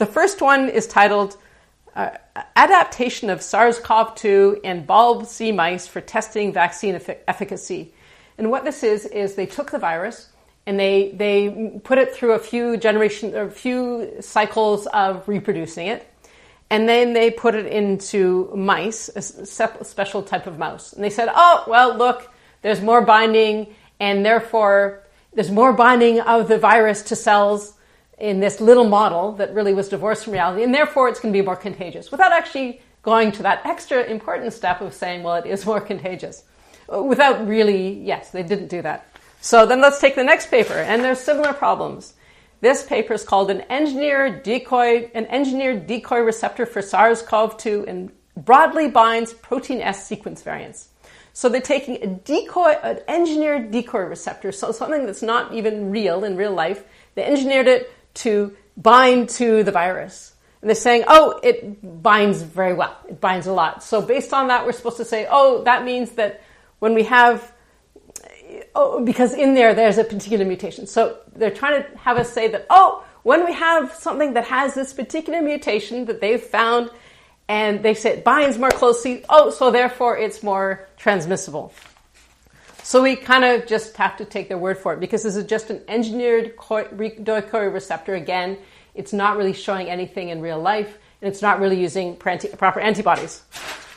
The first one is titled Adaptation of SARS-CoV-2 in bulb C mice for testing vaccine efficacy. And what this is they took the virus and they put it through a few cycles of reproducing it. And then they put it into mice, a special type of mouse. And they said, oh, well, look, there's more binding, and therefore there's more binding of the virus to cells in this little model that really was divorced from reality, and therefore it's going to be more contagious, without actually going to that extra important step of saying, well, it is more contagious. Without really, yes, they didn't do that. So then let's take the next paper, and there's similar problems. This paper is called an engineered decoy receptor for SARS-CoV-2 and broadly binds protein S sequence variants. So they're taking an engineered decoy receptor, so something that's not even real in real life. They engineered it to bind to the virus. And they're saying, oh, it binds very well. It binds a lot. So based on that, we're supposed to say, oh, that means that when we have, because in there's a particular mutation. So they're trying to have us say that, oh, when we have something that has this particular mutation that they've found, and they say it binds more closely, oh, so therefore it's more transmissible. So we kind of just have to take their word for it, because this is just an engineered decoy receptor. Again, it's not really showing anything in real life, and it's not really using proper antibodies.